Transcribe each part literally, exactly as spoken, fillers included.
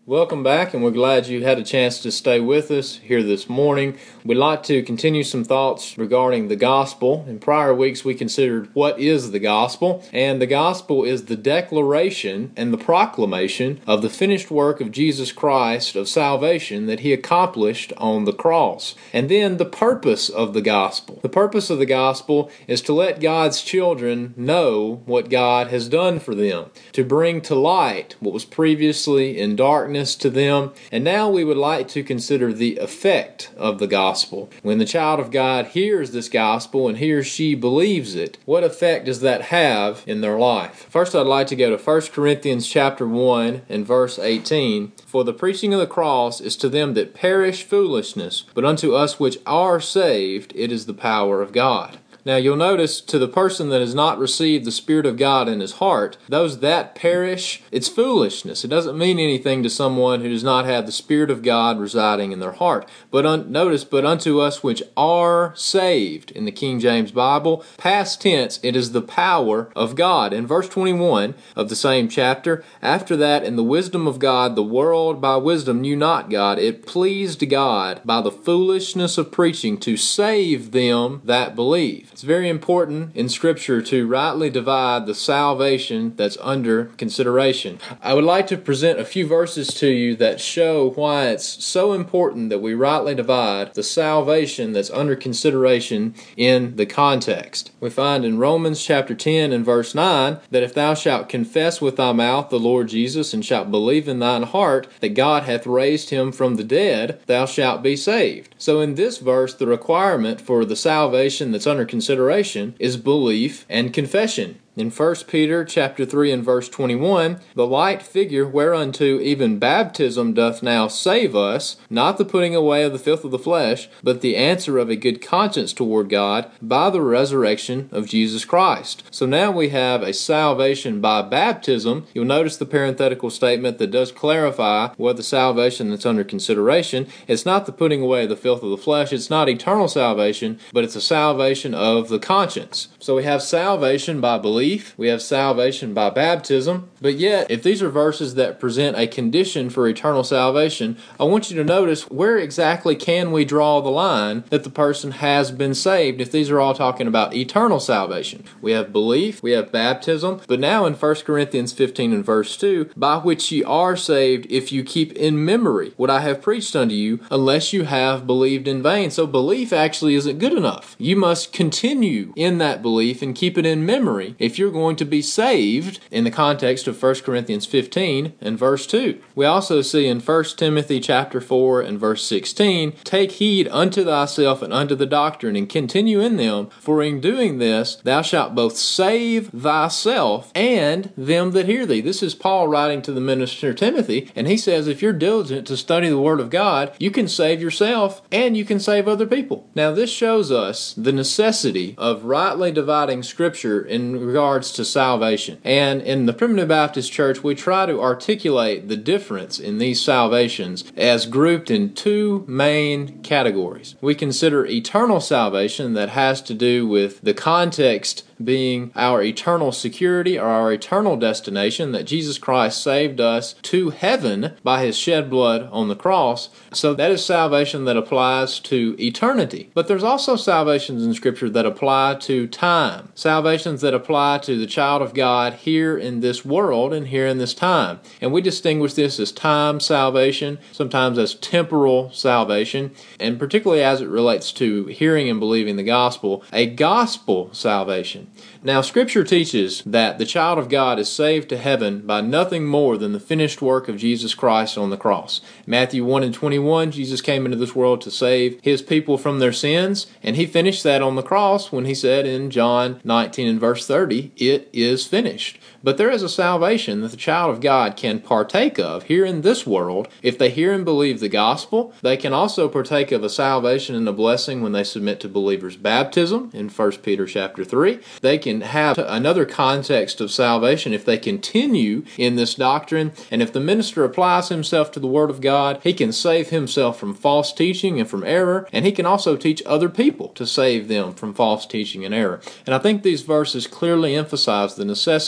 Welcome back, and we're glad you had a chance to stay with us here this morning. We'd like to continue some thoughts regarding the gospel. In prior weeks, we considered what is the gospel, and the gospel is the declaration and the proclamation of the finished work of Jesus Christ of salvation that he accomplished on the cross. And then the purpose of the gospel. The purpose of the gospel is to let God's children know what God has done for them, to bring to light what was previously in darkness to them. And now we would like to consider the effect of the gospel. When the child of God hears this gospel and he or she believes it, what effect does that have in their life? First, I'd like to go to First Corinthians chapter one and verse eighteen. For the preaching of the cross is to them that perish foolishness, but unto us which are saved it is the power of God. Now you'll notice, to the person that has not received the Spirit of God in his heart, those that perish, it's foolishness. It doesn't mean anything to someone who does not have the Spirit of God residing in their heart. But un- notice, but unto us which are saved, in the King James Bible, past tense, it is the power of God. In verse twenty-one of the same chapter, after that, in the wisdom of God, the world by wisdom knew not God. It pleased God by the foolishness of preaching to save them that believe. It's very important in Scripture to rightly divide the salvation that's under consideration. I would like to present a few verses to you that show why it's so important that we rightly divide the salvation that's under consideration in the context. We find in Romans chapter ten and verse nine that if thou shalt confess with thy mouth the Lord Jesus and shalt believe in thine heart that God hath raised him from the dead, thou shalt be saved. So in this verse, the requirement for the salvation that's under consideration Consideration is belief and confession. In First Peter chapter three and verse twenty-one, the light figure whereunto even baptism doth now save us, not the putting away of the filth of the flesh, but the answer of a good conscience toward God by the resurrection of Jesus Christ. So now we have a salvation by baptism. You'll notice the parenthetical statement that does clarify what the salvation that's under consideration. It's not the putting away of the filth of the flesh, it's not eternal salvation, but it's a salvation of the conscience. So we have salvation by belief. We have salvation by baptism. But yet, if these are verses that present a condition for eternal salvation, I want you to notice where exactly can we draw the line that the person has been saved if these are all talking about eternal salvation. We have belief, we have baptism, but now in First Corinthians fifteen and verse two, by which ye are saved if you keep in memory what I have preached unto you, unless you have believed in vain. So belief actually isn't good enough. You must continue in that belief and keep it in memory if you're going to be saved in the context of First Corinthians fifteen and verse two. We also see in First Timothy chapter four and verse sixteen, take heed unto thyself and unto the doctrine, and continue in them, for in doing this thou shalt both save thyself and them that hear thee. This is Paul writing to the minister Timothy, and he says if you're diligent to study the Word of God, you can save yourself and you can save other people. Now this shows us the necessity of rightly dividing Scripture in regard to salvation. And in the Primitive Baptist Church, we try to articulate the difference in these salvations as grouped in two main categories. We consider eternal salvation that has to do with the context being our eternal security or our eternal destination, that Jesus Christ saved us to heaven by his shed blood on the cross. So that is salvation that applies to eternity. But there's also salvations in Scripture that apply to time. Salvations that apply to the child of God here in this world and here in this time. And we distinguish this as time salvation, sometimes as temporal salvation, and particularly as it relates to hearing and believing the gospel, a gospel salvation. Now, Scripture teaches that the child of God is saved to heaven by nothing more than the finished work of Jesus Christ on the cross. Matthew one and twenty-one, Jesus came into this world to save his people from their sins, and he finished that on the cross when he said in John nineteen and verse thirty, it is finished. But there is a salvation that the child of God can partake of here in this world. If they hear and believe the gospel, they can also partake of a salvation and a blessing when they submit to believers' baptism in First Peter chapter three. They can have another context of salvation if they continue in this doctrine. And if the minister applies himself to the Word of God, he can save himself from false teaching and from error. And he can also teach other people to save them from false teaching and error. And I think these verses clearly emphasize the necessity of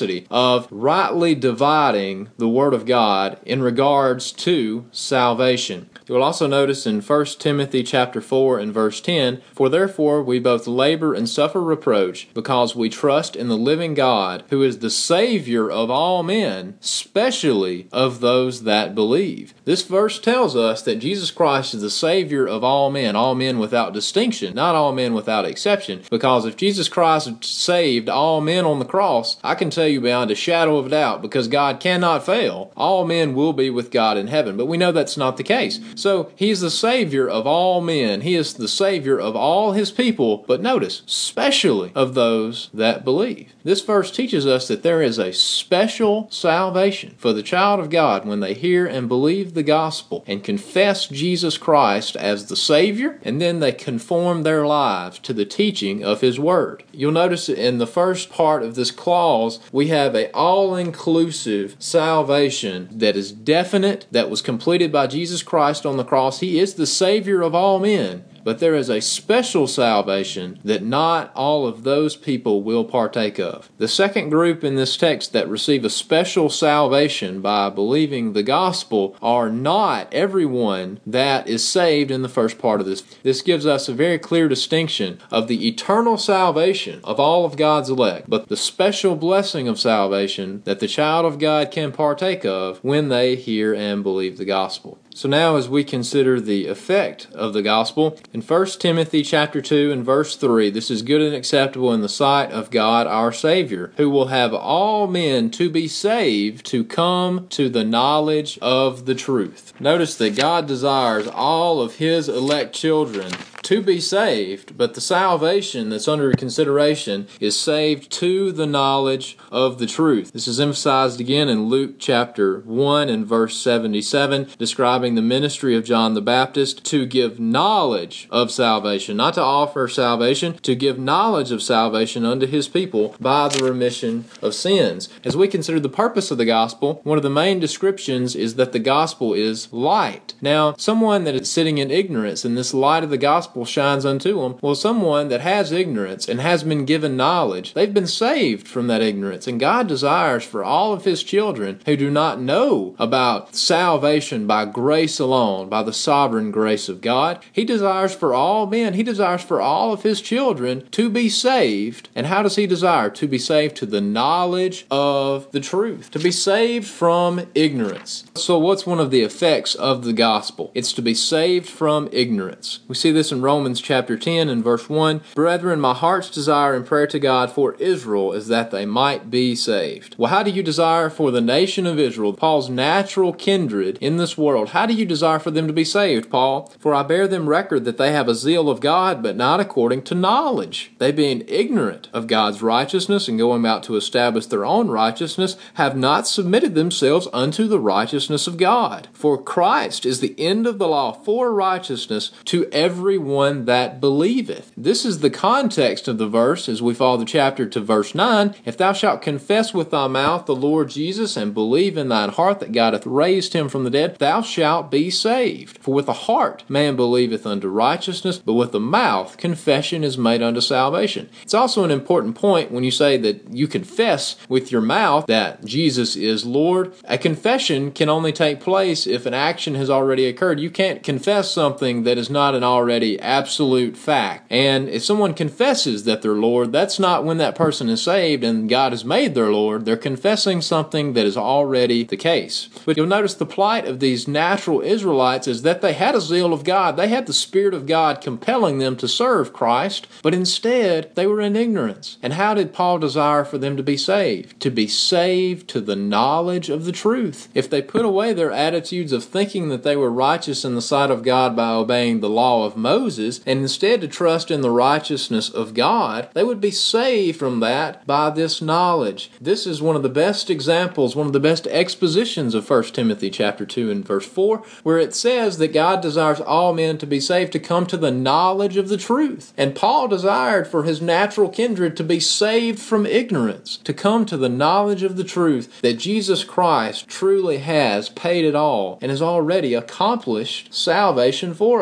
of rightly dividing the Word of God in regards to salvation. You will also notice in First Timothy chapter four and verse ten, "For therefore we both labor and suffer reproach, because we trust in the living God, who is the Savior of all men, specially of those that believe." This verse tells us that Jesus Christ is the Savior of all men, all men without distinction, not all men without exception. Because if Jesus Christ saved all men on the cross, I can tell you beyond a shadow of a doubt, because God cannot fail, all men will be with God in heaven. But we know that's not the case. So He's the Savior of all men. He is the Savior of all His people, but notice, specially of those that believe. This verse teaches us that there is a special salvation for the child of God when they hear and believe the gospel and confess Jesus Christ as the Savior, and then they conform their lives to the teaching of His Word. You'll notice in the first part of this clause, we have an all-inclusive salvation that is definite, that was completed by Jesus Christ on the cross. He is the Savior of all men. But there is a special salvation that not all of those people will partake of. The second group in this text that receive a special salvation by believing the gospel are not everyone that is saved in the first part of this. This gives us a very clear distinction of the eternal salvation of all of God's elect, but the special blessing of salvation that the child of God can partake of when they hear and believe the gospel. So now as we consider the effect of the gospel, in First Timothy chapter two and verse three, this is good and acceptable in the sight of God our Savior, who will have all men to be saved to come to the knowledge of the truth. Notice that God desires all of His elect children to be saved, but the salvation that's under consideration is saved to the knowledge of the truth. This is emphasized again in Luke chapter one and verse seventy-seven, describing the ministry of John the Baptist to give knowledge of salvation, not to offer salvation, to give knowledge of salvation unto His people by the remission of sins. As we consider the purpose of the gospel, one of the main descriptions is that the gospel is light. Now, someone that is sitting in ignorance and this light of the gospel shines unto them, well, someone that has ignorance and has been given knowledge, they've been saved from that ignorance. And God desires for all of His children who do not know about salvation by grace alone, by the sovereign grace of God, He desires for all men, He desires for all of His children to be saved. And how does He desire? To be saved to the knowledge of the truth, to be saved from ignorance. So what's one of the effects of the gospel? It's to be saved from ignorance. We see this in Romans chapter ten and verse one. "Brethren, my heart's desire and prayer to God for Israel is that they might be saved." Well, how do you desire for the nation of Israel, Paul's natural kindred in this world, how do you desire for them to be saved, Paul? "For I bear them record that they have a zeal of God, but not according to knowledge. They being ignorant of God's righteousness and going out to establish their own righteousness, have not submitted themselves unto the righteousness of God. For Christ is the end of the law for righteousness to every one that believeth." This is the context of the verse as we follow the chapter to verse nine. "If thou shalt confess with thy mouth the Lord Jesus and believe in thine heart that God hath raised Him from the dead, thou shalt be saved. For with the heart man believeth unto righteousness, but with the mouth confession is made unto salvation." It's also an important point when you say that you confess with your mouth that Jesus is Lord. A confession can only take place if an action has already occurred. You can't confess something that is not an already absolute fact. And if someone confesses that they're Lord, that's not when that person is saved and God has made their Lord. They're confessing something that is already the case. But you'll notice the plight of these natural Israelites is that they had a zeal of God. They had the Spirit of God compelling them to serve Christ, but instead they were in ignorance. And how did Paul desire for them to be saved? To be saved to the knowledge of the truth. If they put away their attitudes of thinking that they were righteous in the sight of God by obeying the law of Moses, and instead to trust in the righteousness of God, they would be saved from that by this knowledge. This is one of the best examples, one of the best expositions of First Timothy chapter two and verse four, where it says that God desires all men to be saved, to come to the knowledge of the truth. And Paul desired for his natural kindred to be saved from ignorance, to come to the knowledge of the truth that Jesus Christ truly has paid it all and has already accomplished salvation for us.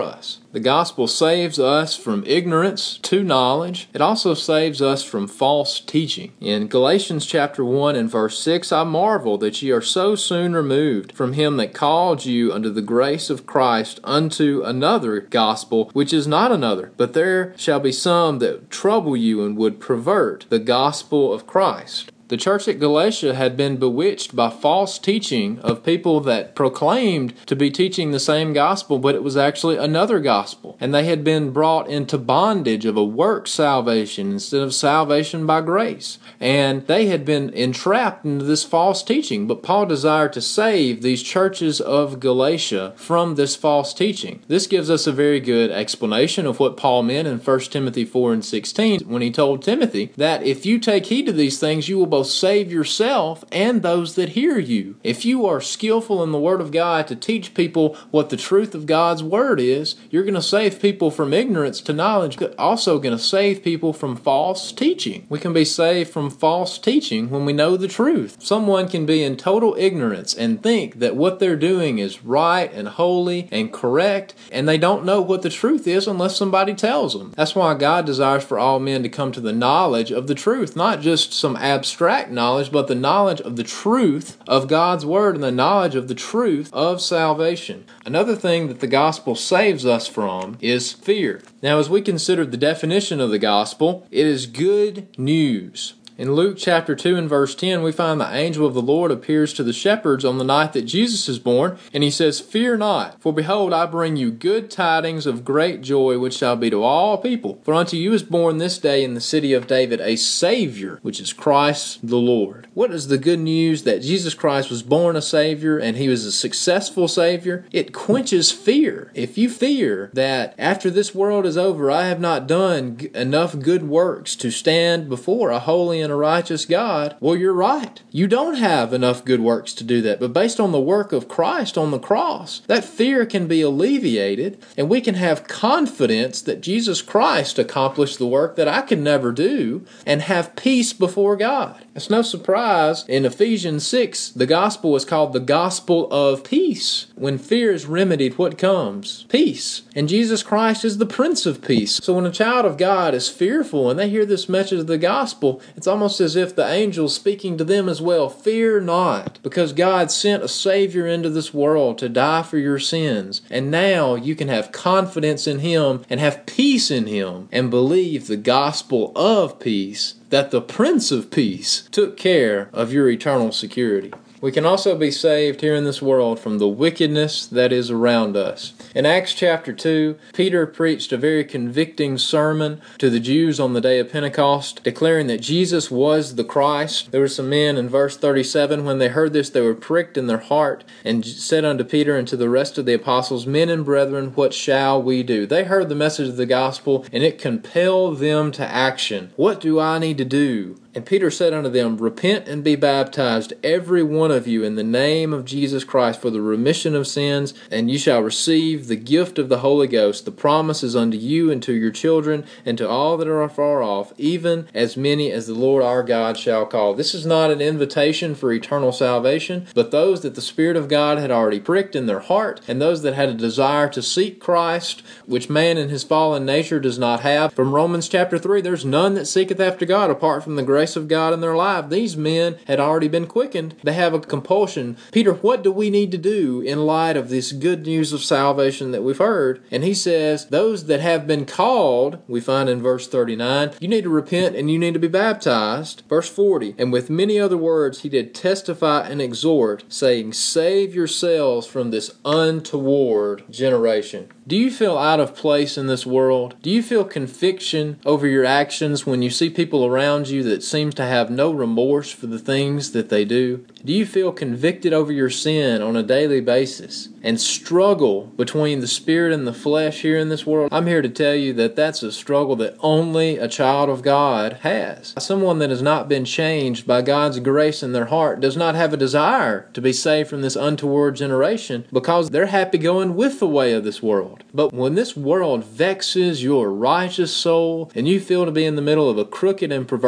The gospel saves us from ignorance to knowledge. It also saves us from false teaching. In Galatians chapter one and verse six, I marvel that ye are so soon removed from him that called you unto the grace of Christ unto another gospel, which is not another. But there shall be some that trouble you and would pervert the gospel of Christ. The church at Galatia had been bewitched by false teaching of people that proclaimed to be teaching the same gospel, but it was actually another gospel. And they had been brought into bondage of a work salvation instead of salvation by grace. And they had been entrapped into this false teaching. But Paul desired to save these churches of Galatia from this false teaching. This gives us a very good explanation of what Paul meant in First Timothy four and sixteen when he told Timothy that if you take heed to these things, you will both save yourself and those that hear you. If you are skillful in the Word of God to teach people what the truth of God's Word is, you're going to save people from ignorance to knowledge, but also going to save people from false teaching. We can be saved from false teaching when we know the truth. Someone can be in total ignorance and think that what they're doing is right and holy and correct, and they don't know what the truth is unless somebody tells them. That's why God desires for all men to come to the knowledge of the truth, not just some abstract knowledge, but the knowledge of the truth of God's Word and the knowledge of the truth of salvation. Another thing that the gospel saves us from is fear. Now, as we consider the definition of the gospel, it is good news. In Luke chapter two and verse ten, we find the angel of the Lord appears to the shepherds on the night that Jesus is born, and he says, Fear not, for behold, I bring you good tidings of great joy, which shall be to all people. For unto you is born this day in the city of David a Savior, which is Christ the Lord. What is the good news? That Jesus Christ was born a Savior, and he was a successful Savior. It quenches fear. If you fear that after this world is over, I have not done g- enough good works to stand before a holy and a righteous God, well, you're right. You don't have enough good works to do that. But based on the work of Christ on the cross, that fear can be alleviated, and we can have confidence that Jesus Christ accomplished the work that I could never do, and have peace before God. It's no surprise in Ephesians six, the gospel is called the gospel of peace. When fear is remedied, what comes? Peace. And Jesus Christ is the Prince of Peace. So when a child of God is fearful and they hear this message of the gospel, it's almost as if the angel's speaking to them as well. Fear not, because God sent a Savior into this world to die for your sins. And now you can have confidence in Him and have peace in Him and believe the gospel of peace, that the Prince of Peace took care of your eternal security. We can also be saved here in this world from the wickedness that is around us. In Acts chapter two, Peter preached a very convicting sermon to the Jews on the day of Pentecost, declaring that Jesus was the Christ. There were some men in verse thirty-seven, when they heard this, they were pricked in their heart, and said unto Peter and to the rest of the apostles, Men and brethren, what shall we do? They heard the message of the gospel, and it compelled them to action. What do I need to do? And Peter said unto them, Repent and be baptized, every one of you, in the name of Jesus Christ, for the remission of sins, and you shall receive the gift of the Holy Ghost. The promise is unto you and to your children, and to all that are far off, even as many as the Lord our God shall call. This is not an invitation for eternal salvation, but those that the Spirit of God had already pricked in their heart, and those that had a desire to seek Christ, which man in his fallen nature does not have. From Romans chapter three, there's none that seeketh after God apart from the grace of God in their life. These men had already been quickened. They have a compulsion. Peter, what do we need to do in light of this good news of salvation that we've heard? And he says, those that have been called, we find in verse thirty-nine, you need to repent and you need to be baptized. Verse forty, and with many other words he did testify and exhort, saying, Save yourselves from this untoward generation. Do you feel out of place in this world? Do you feel conviction over your actions when you see people around you that seems to have no remorse for the things that they do? Do you feel convicted over your sin on a daily basis and struggle between the spirit and the flesh here in this world? I'm here to tell you that that's a struggle that only a child of God has. Someone that has not been changed by God's grace in their heart does not have a desire to be saved from this untoward generation because they're happy going with the way of this world. But when this world vexes your righteous soul and you feel to be in the middle of a crooked and perverse generation,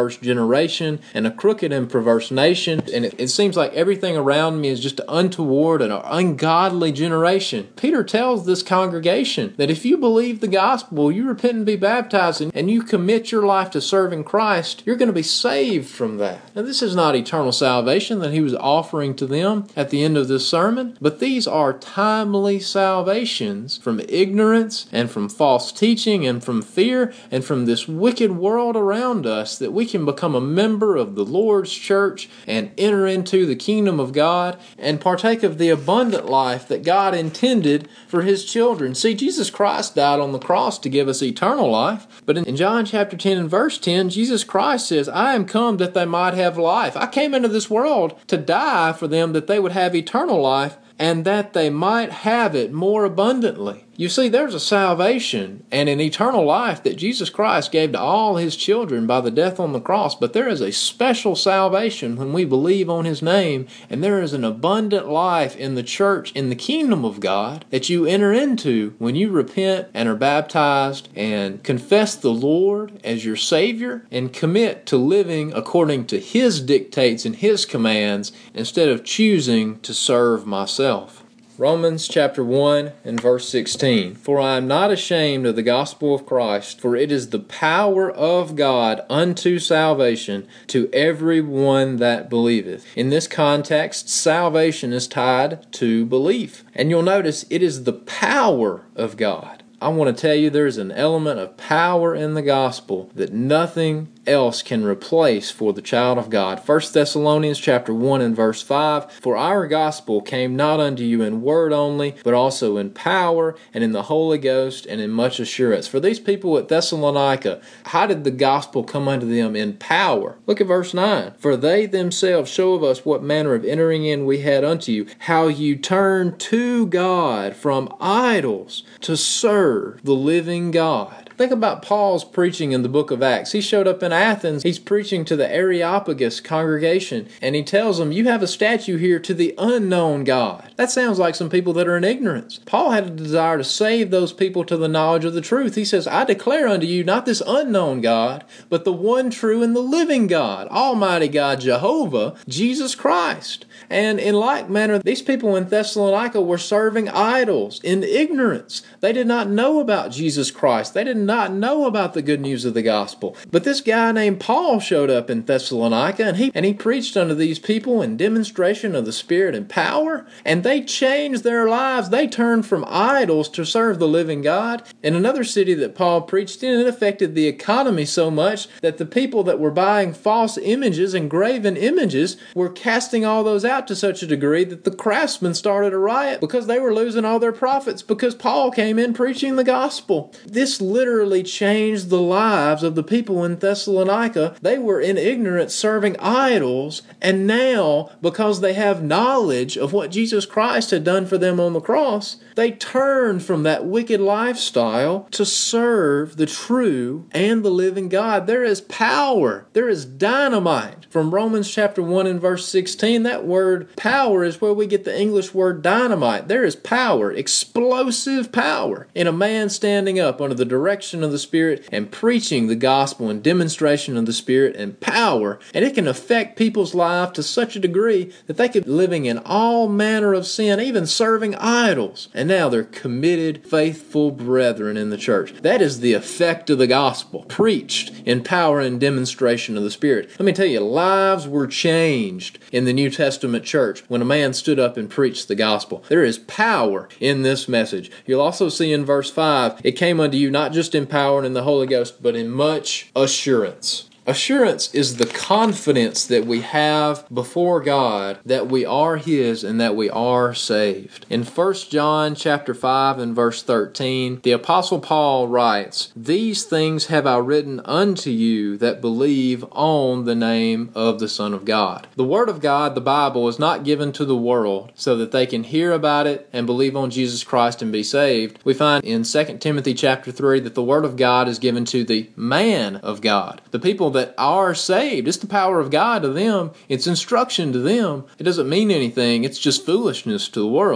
generation and a crooked and perverse nation, and it, it seems like everything around me is just an untoward and an ungodly generation. Peter tells this congregation that if you believe the gospel, you repent and be baptized, and, and you commit your life to serving Christ, you're going to be saved from that. Now, this is not eternal salvation that he was offering to them at the end of this sermon, but these are timely salvations from ignorance and from false teaching and from fear and from this wicked world around us, that we can become a member of the Lord's church and enter into the kingdom of God and partake of the abundant life that God intended for his children. See, Jesus Christ died on the cross to give us eternal life, but in John chapter ten and verse ten, Jesus Christ says, I am come that they might have life. I came into this world to die for them that they would have eternal life, and that they might have it more abundantly. You see, there's a salvation and an eternal life that Jesus Christ gave to all his children by the death on the cross, but there is a special salvation when we believe on his name, and there is an abundant life in the church, in the kingdom of God, that you enter into when you repent and are baptized and confess the Lord as your Savior and commit to living according to his dictates and his commands instead of choosing to serve myself. Romans chapter one and verse sixteen. For I am not ashamed of the gospel of Christ, for it is the power of God unto salvation to every one that believeth. In this context, salvation is tied to belief. And you'll notice it is the power of God. I want to tell you there's an element of power in the gospel that nothing else can replace for the child of God. First Thessalonians chapter one and verse five, For our gospel came not unto you in word only, but also in power and in the Holy Ghost and in much assurance. For these people at Thessalonica, how did the gospel come unto them? In power. Look at verse nine. For they themselves show of us what manner of entering in we had unto you, how you turned to God from idols to serve the living God. Think about Paul's preaching in the book of Acts. He showed up in Athens. He's preaching to the Areopagus congregation, and he tells them, you have a statue here to the unknown God. That sounds like some people that are in ignorance. Paul had a desire to save those people to the knowledge of the truth. He says, I declare unto you not this unknown God, but the one true and the living God, Almighty God, Jehovah, Jesus Christ. And in like manner, these people in Thessalonica were serving idols in ignorance. They did not know about Jesus Christ. They did not know about the good news of the gospel. But this guy named Paul showed up in Thessalonica, and he and he preached unto these people in demonstration of the Spirit and power, and they changed their lives. They turned from idols to serve the living God. In another city that Paul preached in, it affected the economy so much that the people that were buying false images and graven images were casting all those out to such a degree that the craftsmen started a riot because they were losing all their profits because Paul came in preaching the gospel. This literally changed the lives of the people in Thessalonica. They were in ignorance serving idols, and now, because they have knowledge of what Jesus Christ had done for them on the cross, they turned from that wicked lifestyle to serve the true and the living God. There is power. There is dynamite. From Romans chapter one and verse sixteen, that word power is where we get the English word dynamite. There is power, explosive power, in a man standing up under the direction of the Spirit and preaching the gospel and demonstration of the Spirit and power. And it can affect people's life to such a degree that they could be living in all manner of sin, even serving idols. And now they're committed, faithful brethren in the church. That is the effect of the gospel, preached in power and demonstration of the Spirit. Let me tell you, lives were changed in the New Testament church when a man stood up and preached the gospel. There is power in this message. You'll also see in verse five, it came unto you not just in power and in the Holy Ghost, but in much assurance. Assurance is the confidence that we have before God that we are His and that we are saved. In First John chapter five and verse thirteen, the Apostle Paul writes, These things have I written unto you that believe on the name of the Son of God. The Word of God, the Bible, is not given to the world so that they can hear about it and believe on Jesus Christ and be saved. We find in Second Timothy chapter three that the Word of God is given to the man of God, the people that that are saved. It's the power of God to them. It's instruction to them. It doesn't mean anything. It's just foolishness to the world.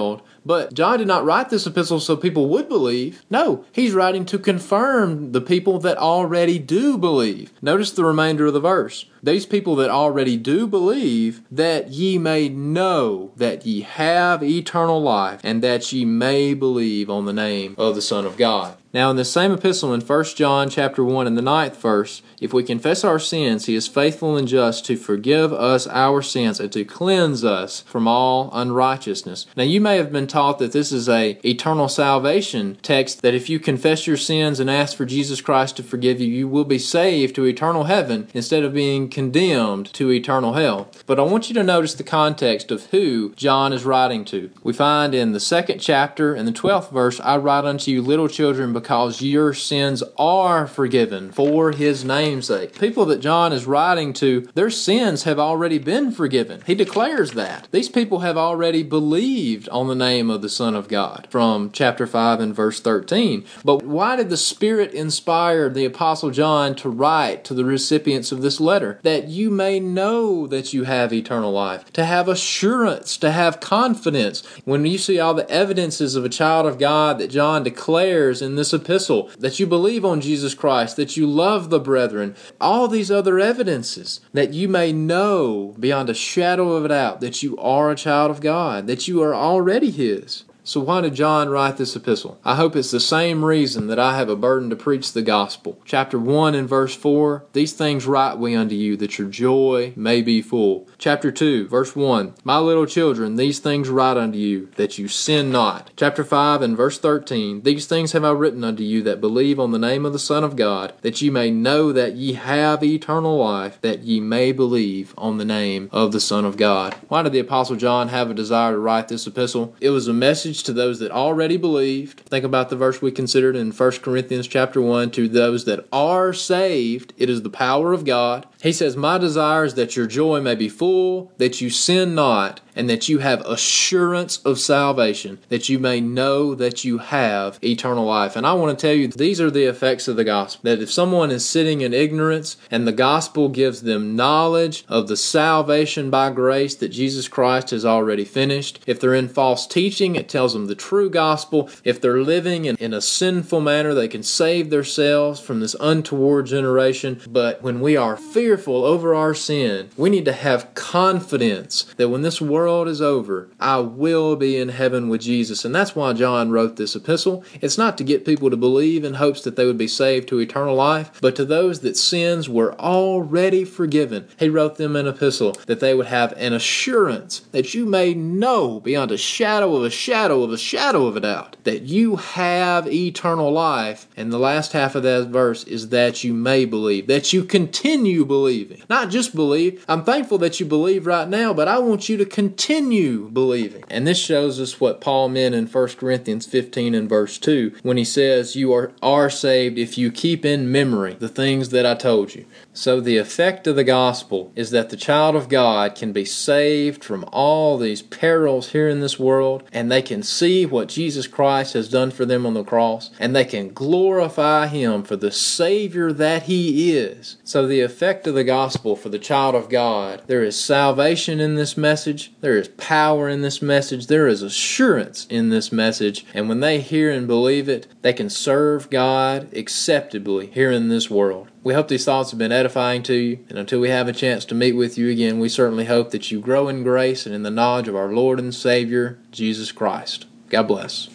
But John did not write this epistle so people would believe. No, he's writing to confirm the people that already do believe. Notice the remainder of the verse. These people that already do believe, that ye may know that ye have eternal life, and that ye may believe on the name of the Son of God. Now in the same epistle in First John chapter one and the ninth verse, if we confess our sins, he is faithful and just to forgive us our sins and to cleanse us from all unrighteousness. Now you may have been taught that this is a eternal salvation text, that if you confess your sins and ask for Jesus Christ to forgive you, you will be saved to eternal heaven instead of being condemned to eternal hell. But I want you to notice the context of who John is writing to. We find in the second chapter and the twelfth verse, I write unto you little children because your sins are forgiven for his name's sake. People that John is writing to, their sins have already been forgiven. He declares that. These people have already believed on the name of the Son of God from chapter five and verse thirteen. But why did the Spirit inspire the Apostle John to write to the recipients of this letter? That you may know that you have eternal life, to have assurance, to have confidence. When you see all the evidences of a child of God that John declares in this epistle, that you believe on Jesus Christ, that you love the brethren, all these other evidences, that you may know beyond a shadow of a doubt that you are a child of God, that you are already his. So why did John write this epistle? I hope it's the same reason that I have a burden to preach the gospel. Chapter one and verse four, these things write we unto you, that your joy may be full. Chapter two, verse one, my little children, these things write unto you, that you sin not. Chapter five and verse thirteen, these things have I written unto you that believe on the name of the Son of God, that ye may know that ye have eternal life, that ye may believe on the name of the Son of God. Why did the Apostle John have a desire to write this epistle? It was a message to those that already believed. Think about the verse we considered in First Corinthians chapter one, to those that are saved, it is the power of God. He says, my desire is that your joy may be full, that you sin not, and that you have assurance of salvation, that you may know that you have eternal life. And I want to tell you, these are the effects of the gospel. That if someone is sitting in ignorance and the gospel gives them knowledge of the salvation by grace that Jesus Christ has already finished, if they're in false teaching, it tells them the true gospel. If they're living in, in a sinful manner, they can save themselves from this untoward generation. But when we are fearful over our sin, we need to have confidence that when this world world is over, I will be in heaven with Jesus. And that's why John wrote this epistle. It's not to get people to believe in hopes that they would be saved to eternal life, but to those that sins were already forgiven. He wrote them an epistle that they would have an assurance that you may know beyond a shadow of a shadow of a shadow of a doubt that you have eternal life. And the last half of that verse is that you may believe, that you continue believing. Not just believe. I'm thankful that you believe right now, but I want you to continue Continue believing. And this shows us what Paul meant in First Corinthians fifteen and verse two when he says you are, are saved if you keep in memory the things that I told you. So the effect of the gospel is that the child of God can be saved from all these perils here in this world, and they can see what Jesus Christ has done for them on the cross, and they can glorify Him for the Savior that He is. So the effect of the gospel for the child of God, there is salvation in this message, there is power in this message, there is assurance in this message, and when they hear and believe it, they can serve God acceptably here in this world. We hope these thoughts have been edifying to you, and until we have a chance to meet with you again, we certainly hope that you grow in grace and in the knowledge of our Lord and Savior, Jesus Christ. God bless.